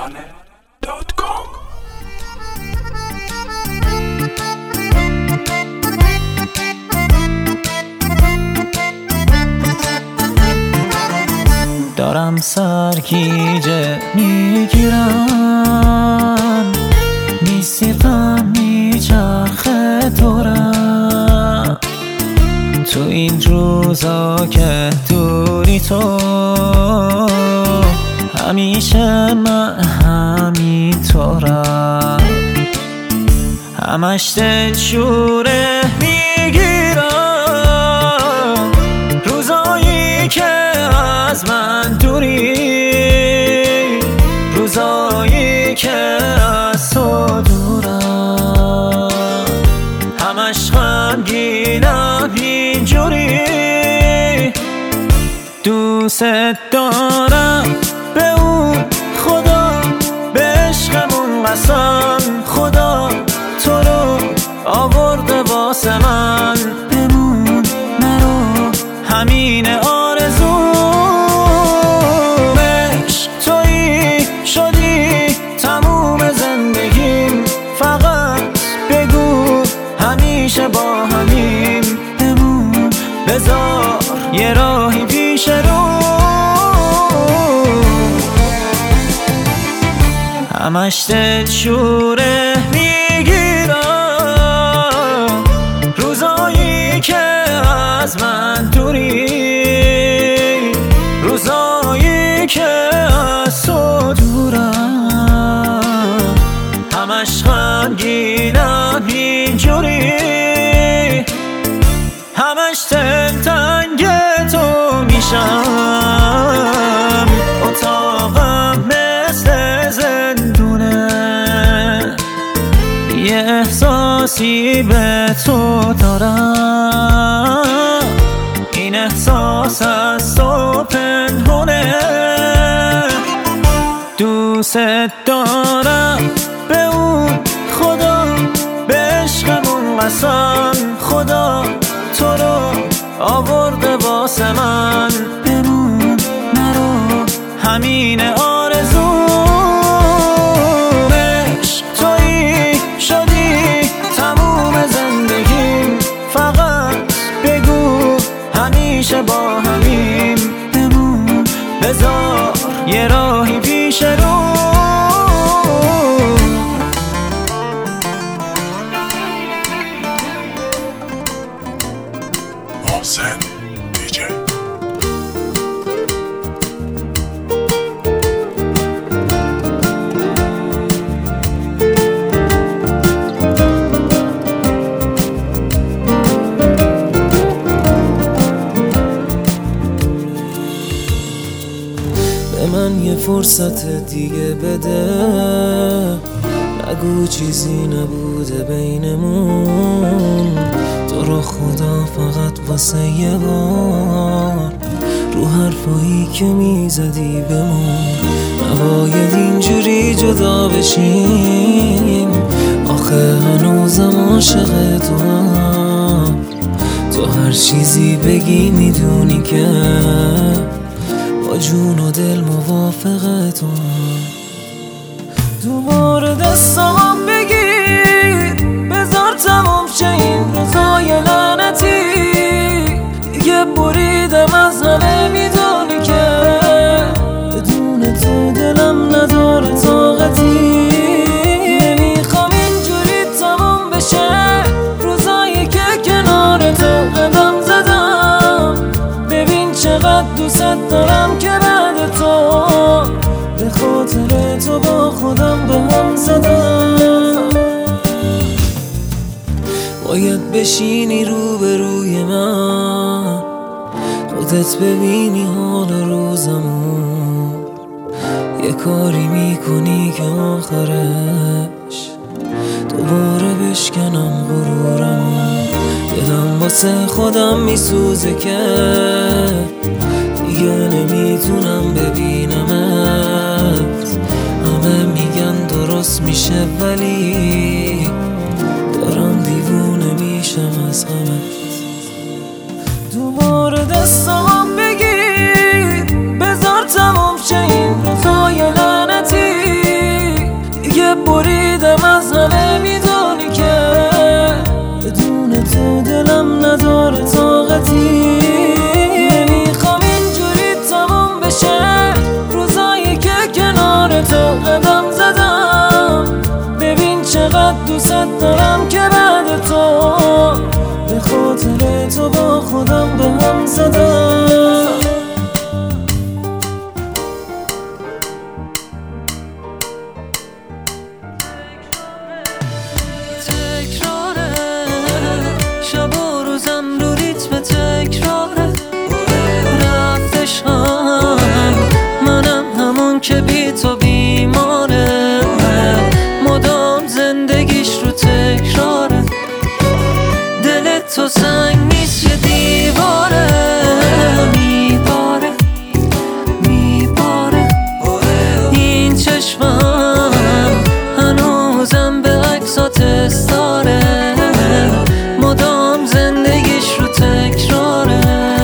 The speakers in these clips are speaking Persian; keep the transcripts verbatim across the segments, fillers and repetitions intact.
ترانه دات کام. دارم سرگیجه میگیرم، میسیقم میچرخه دورم، تو این روزا که دوری تو همیشه من همینطورم، همش دلشوره میگیرم روزایی که از من دوری، روزایی که از تو دورم، همش غمگینم اینجوری، دوست دارم به اون خدا، به عشقمون قسم خدا تو رو آورده واسه من، بمون نرو همین آرزومش، تویی شدی تموم زندگیم، فقط بگو همیشه با همیم، بمون بذار یه راهی پیش رو، همش دلشوره میگیرم روزایی که از من دوری، روزایی که از تو دورم، همش غمگینم اینجوری، همش دلتنگ تو میشم، اتاقم مثل زندونه، یه احساسی به تو دارم، این احساس از تو پنهونه، دوست دارم به اون خدا، به عشقمون قسم خدا تو رو آورده واسه من، بمون نرو همین آرزومش، تویی شدی تموم زندگیم، فقط بگو همیشه با همیم، بمون بذار یه راهی پیش رو. محسن دیجی به من یه فرصت دیگه بده، نگو چیزی نبوده بینمون، تو رو خدا فقط واسه یه بار رو حرفایی که میزدی بمون، نباید اینجوری جدا بشیم، آخه هنوزم عاشق تو هم، تو هر چیزی بگی میدونی که با جون و دل موافق تو هم، دوباره دستام بگیر بذار تموم شه این روزای لعنتی، دیگه بریدم از همه، میدونی که بدون تو دلم نداره طاقتی، نمیخوام اینجوری تموم بشه روزایی که کنار تو قدم زدم، ببین چقدر دوست دارم که بعد تو به خاطر تو با خودم به هم زدم، باید بشینی روبروی من، خودت ببینی حال روزمو، یه کاری میکنی که آخرش دوباره بشکنم غرورمو، دلم واسه خودم میسوزه که دیگه نمیتونم ببینمت، همه میگن درست میشه ولی دارم دیوونه میشم از غمت، دوباره دستام بگیر بذار تموم شه این روزای لعنتی، بیماره، مدام زندگیش رو تکراره. دل تو سنگ نیست یه دیواره، میباره میباره. این چشمم هنوزم به عکسات استاره، مدام زندگیش رو تکراره.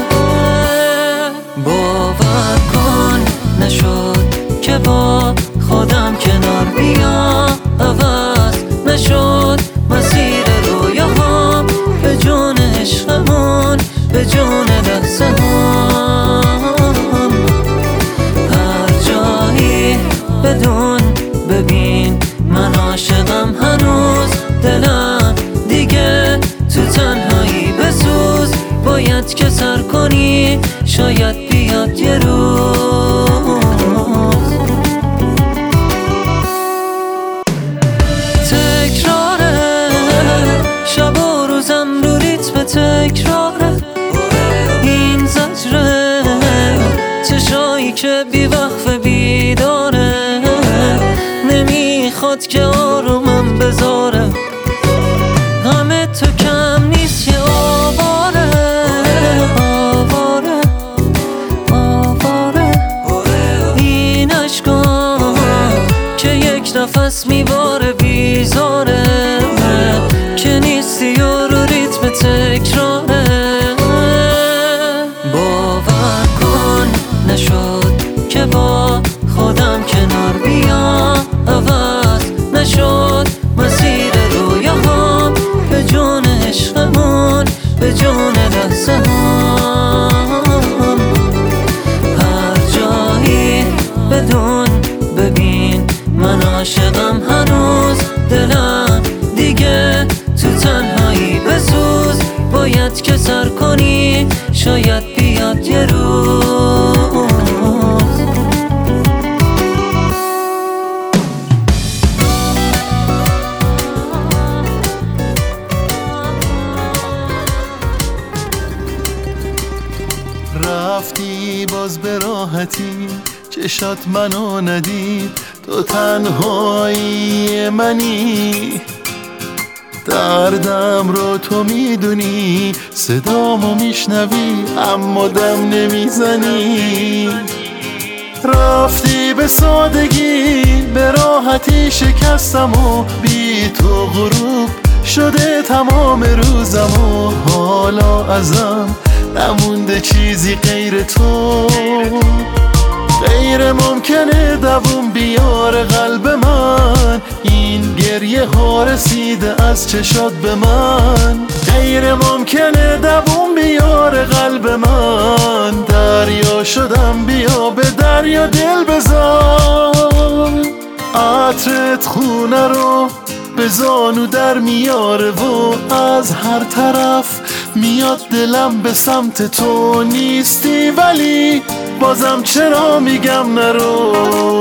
باور کن نشد که با خودم کنار بیام، عوض نشد مسیر رویاهام، به جون عشقمون به جون لحظه هم. هر جایی بدون ببین من عاشقم هنوز، دلم دیگه تو تنهایی بسوز. باید که سر کنی شاید بیاد یه روز. تکراره شب و روزم رو ریتم تکراره، این زجره چشایی که بی وقف بیداره، نمیخواد که آرومم بذاره. همه تو کم نیست یه آواره، آواره آواره. این عشقام که یک نفس میباره بیزاره، که نیستی و رو ریتم تکراره. باور کن نشد که با خودم کنار بیام، عوض نشد مسیر رویاهام، به جون عشقمون به جون لحظه هم. هر جایی بدون ببین من عاشقم هنوز، دلم دیگه تو تنهایی بسوز. باید که سر کنی شاید بیاد یه روز. رفتی باز به راحتی، چشات منو ندید، تو تنهایی منی. دردم رو تو میدونی، صدامو میشنوی اما دم نمیزنی. رفتی به سادگی به راحتی، شکستم و بی تو غروب شده تمام روزم، و حالا ازم نمونده چیزی غیر تو. غیر ممکنه دووم بیاره قلب من، این گریه ها رسیده از چشات به من. غیر ممکنه دووم بیاره قلب من، دریا شدم بیا به دریا دل بذار. عطرت خونه رو به زانو در میاره و از هر طرف میاد دلم به سمت تو. نیستی ولی بازم چرا میگم نرو،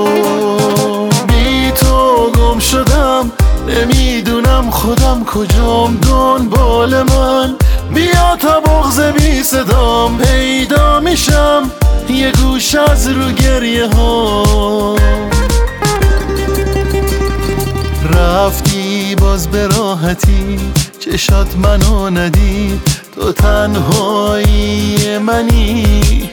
بی تو گم شدم نمیدونم خودم کجام. دنبال من بیا تا بغض بی صدام پیدا میشم، یه گوش از رو گریه ها. رفتی باز به راحتی، چشات منو ندید، تو تنهایی منی.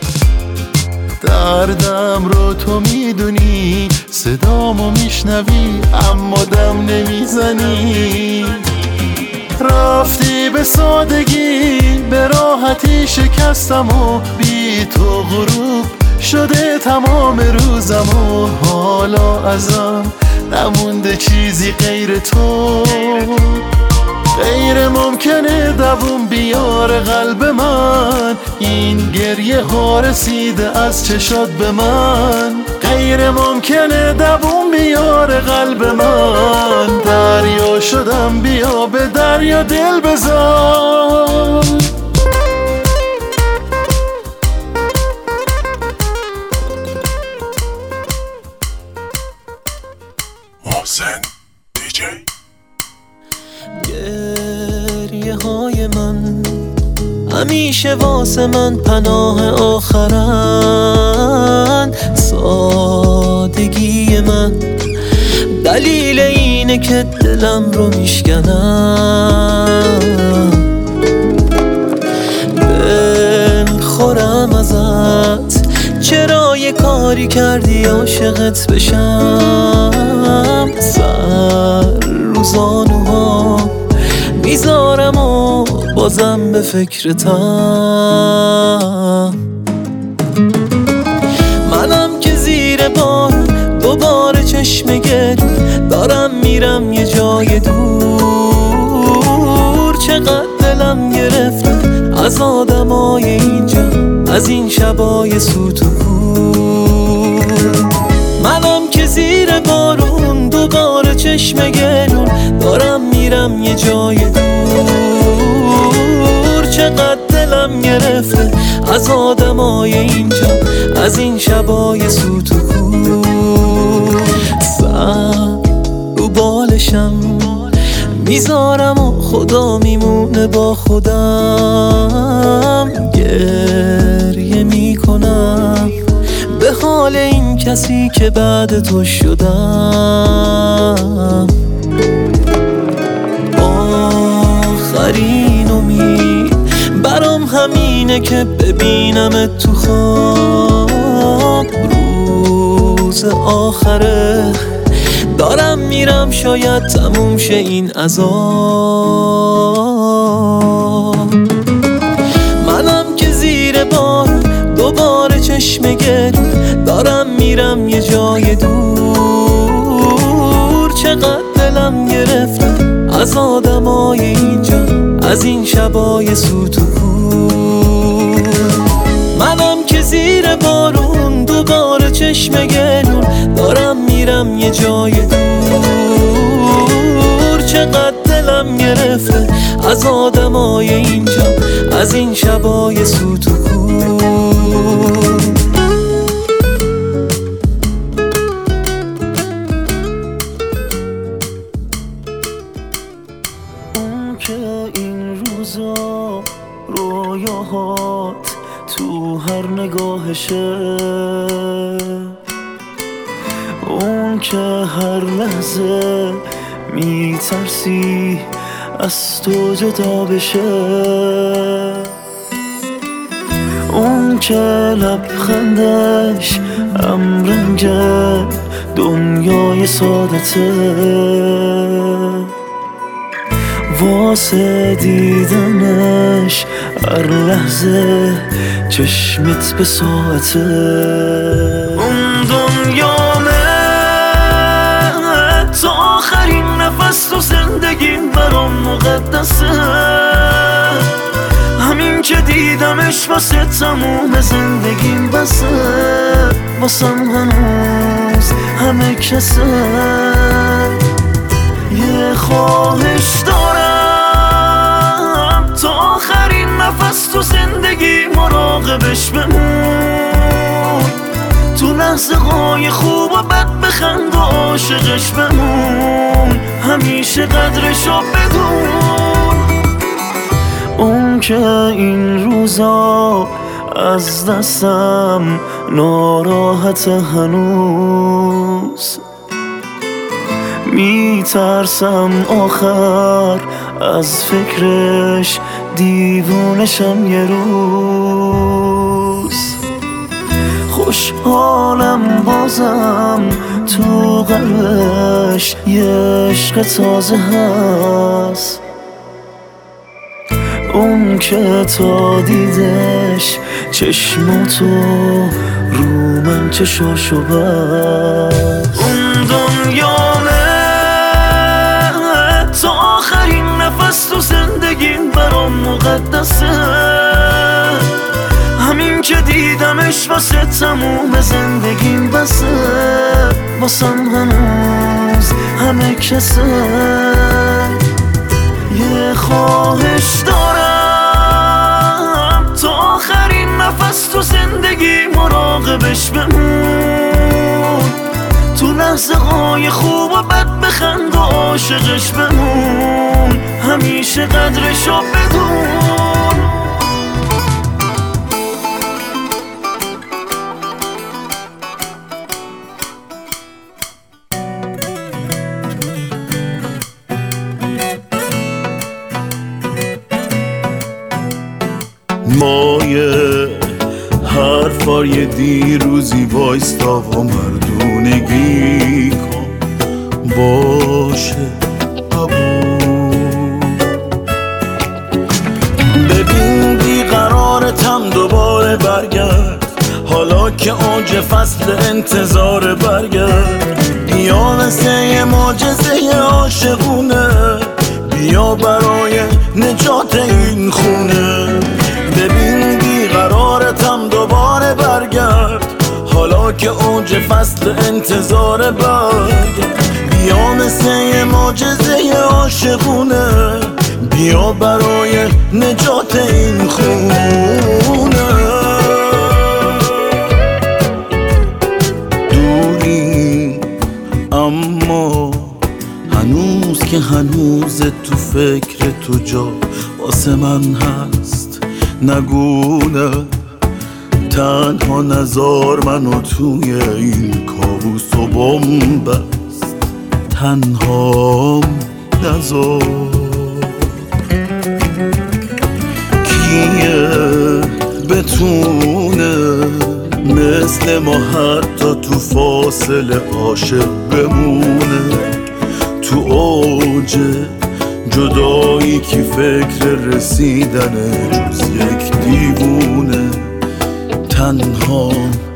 دردم رو تو میدونی، صدامو میشنوی اما دم نمیزنی. رفتی به سادگی به راحتی، شکستم و بی تو غروب شده تمام روزم، و حالا ازم نمونده چیزی غیر تو. غیر ممکنه دووم بیاره قلب من، این گریه ها رسیده از چشات به من. غیر ممکنه دووم بیاره قلب من، دریا شدم بیا به دریا دل بذار. محسن دیجی. گریه های من همیشه واسه من پناه آخرن، سادگی من من، دلیل اینه که دلم رو میشکنم. دل خورم ازت، چرا یه کاری کردی عاشقت بشم؟ سر رو زانوها میذارم و بازم به فکرتم. منم که زیر بار دوباره چشم گرد دارم میرم یه جای دور. چقدر دلم گرفته از آدمای اینجا، از این شبای سوت و کور. منم که زیر بارون دوباره چشم گرون دارم میرم یه جای دور. چقدر دلم گرفته از آدمای اینجا، از این شبای سوت و کور. سر رو بالشم میذارم و خدا میمونه با خودم. گریه میکنم به حال این کسی که بعد تو شدم. آخرین امید برام همینه که ببینمت تو خواب. روز آخره دارم میرم، شاید تموم شه این عذاب. منم که زیر بار دوباره چشم گرد دارم میرم یه جای دور. چقدر دلم گرفته از آدمای اینجا، از این شبای سوت و کور. منم که زیر بارون دوباره چشم گرون دارم میرم یه جای دور. چقدر دلم گرفته از آدمای اینجا، از این شبای سوت و کور. اون که این روزا رویاهات تو هر نگاهشه، اون که هر لحظه میترسی از تو جدا بشه، اون که لبخندش همرنگ دنیای سادته، واسه دیدنش هر لحظه چشمت به ساعته. اون دنیامه تا آخرین نفس تو زندگیم برام مقدسه. همین که دیدمش واسه تموم زندگیم بسه. واسم هنوز همه کسه. یه خواهش دارم تا آخرین نفس تو زندگی مراقبش بمون. تو لحظه های خوب و بد بخند و عاشقش بمون. همیشه قدرشو بدون. اون که این روزا از دستم ناراحت هنوز، میترسم آخر از فکرش دیوونشم یه روز. خوشحالم بازم تو قلبش یه عشق تازه هست. اون که تا دیدش چشماتو رو من چشاشو بست. اون دنیامه تا آخرین نفس تو زندگیم برام مقدسه. همین که دیدمش واسه تموم زندگیم بسه. واسم هنوز همه کسه. یه خواهش دارم تا آخرین نفس تو زندگی مراقبش بمون. تو لحظه های خوب و بد بخند و عاشقش بمون. همیشه قدرشو بدون. مایه حرفای دیروزی وایستا و مردونگی کن باشه قبول. ببین بیقرارتم دوباره برگرد، حالا که اوج فصل انتظار برگرد. بیا مثل یه معجزه عاشقونه، بیا برای نجات این خونه. ببین بیقرارتم دوباره برگرد، حالا که اوج فصل انتظار برگرد. بیا مثل یه معجزه عاشقونه، بیا برای نجات این خونه. دوری اما هنوز که هنوز تو فکر تو جا واسه من هست، نگونه تنها نزار منو توی این کابوس و بومبست، تنها نزار. کیه بتونه مثل ما حتی تو فاصله عاشق بمونه؟ تو اوج جدایی کی فکر رسیدنه جز یک دیوونه؟ تنها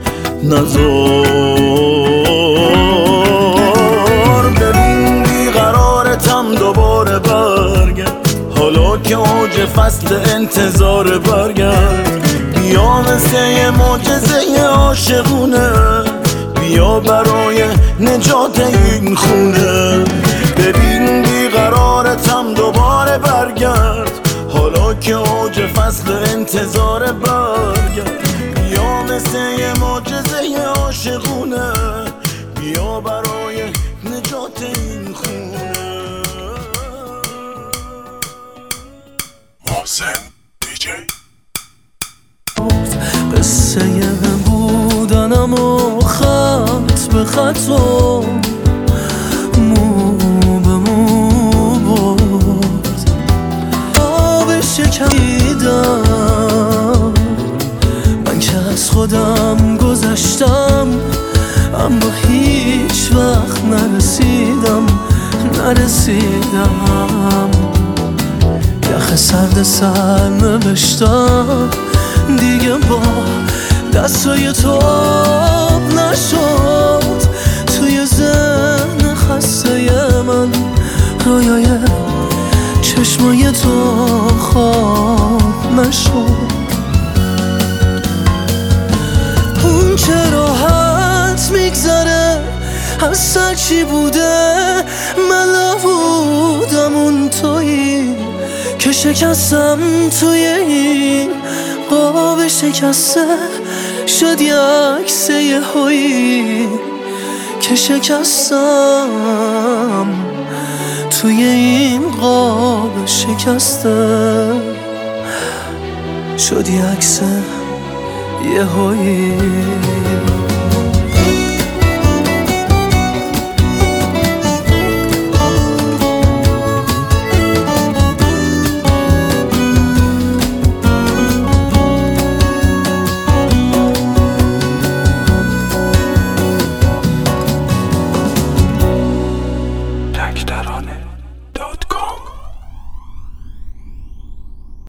نزار. ببین بیقرارتم دوباره برگرد، حالا که اوج فصل انتظار برگرد. بیا مثل یه معجزه عاشقونه، بیا برای نجات این خونه. ببین بیقرارتم دوباره برگرد، حالا که اوج فصل انتظار برگرد. بیا مثل یه معجزه عاشقونه، بیا برای نجات این خونه. محسن دیجی. قصه بودنم و خط به خط و مو به مو بود. آب شکیدم من که از خودم گذشتم، اما هیچ وقت نرسیدم نرسیدم. یخ سرد سر نوشتم دیگه با دستای تو نشد. توی ذهن خسته من رویای چشمای تو خواب نشد. اون چه راحت میگذره از سر چی بوده، من نبودم اون تویی که شکستم توی این قاب شکسته. شد یه عکس یهویی که شکستم توی این قاب شکسته. شد یه عکس یهویی